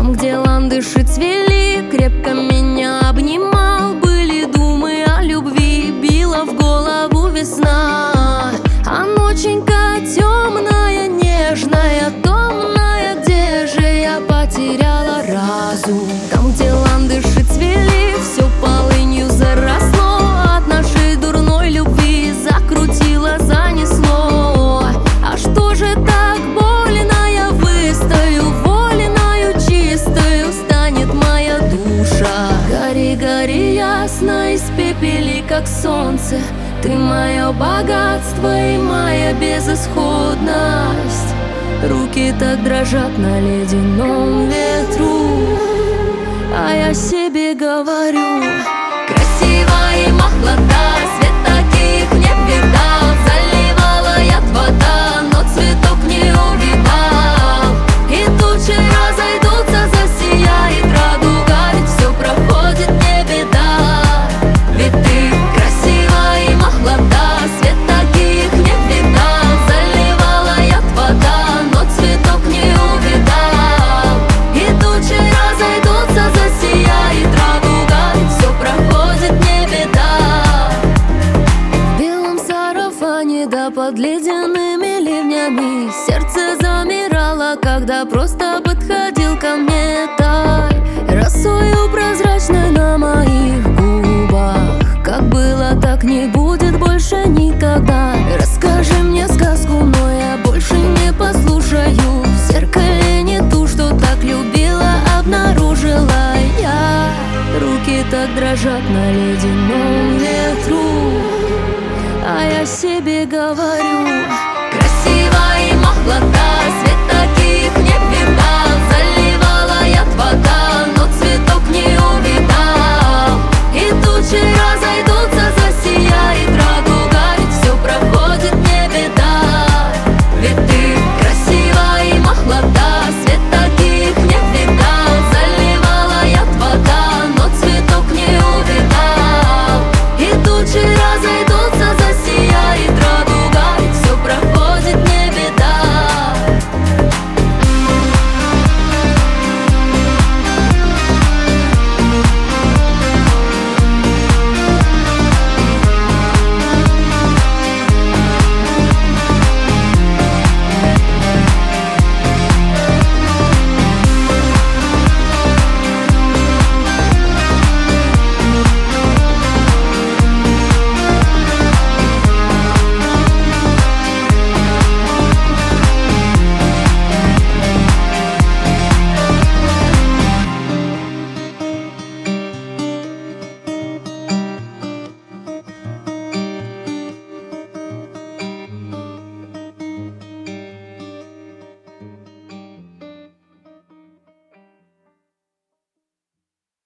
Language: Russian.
Там, где ландыши цвели, крепко меня обнимал. Были думы о любви, била в голову весна. А ноченька темная, нежная, томная, где же я потеряла разум? Там, где ландыши цвели, все полынью заросло. От нашей дурной любви закрутило, занесло. А что же так больно? Я выстою, вольною, чистою станет моя душа. Гори, гори ясно, испепели, как солнце. Ты мое богатство и моя безысходность. Руки так дрожат на ледяном ветру, а я себе говорю: красивая и молода, свет таких не видал. Заливала яд вода, но цветок не увидал. И тучи разойдутся, засияет радуга, ведь все проходит, не беда. Ведь ты красивая и молода, свет таких не видал. Заливала яд вода, но цветок не увидал. И тучи разойдутся, засияет радуга, ведь все проходит, не беда. В белом сарафане да под ледяными ливнями сердце замирало, когда просто подходил ко мне тай росою прозрачной на моих губах. Как было, так не будет больше никогда. Расскажи мне сказку, но я больше не послушаю. В зеркале не ту, что так любила, обнаружила я. Руки так дрожат на ледяном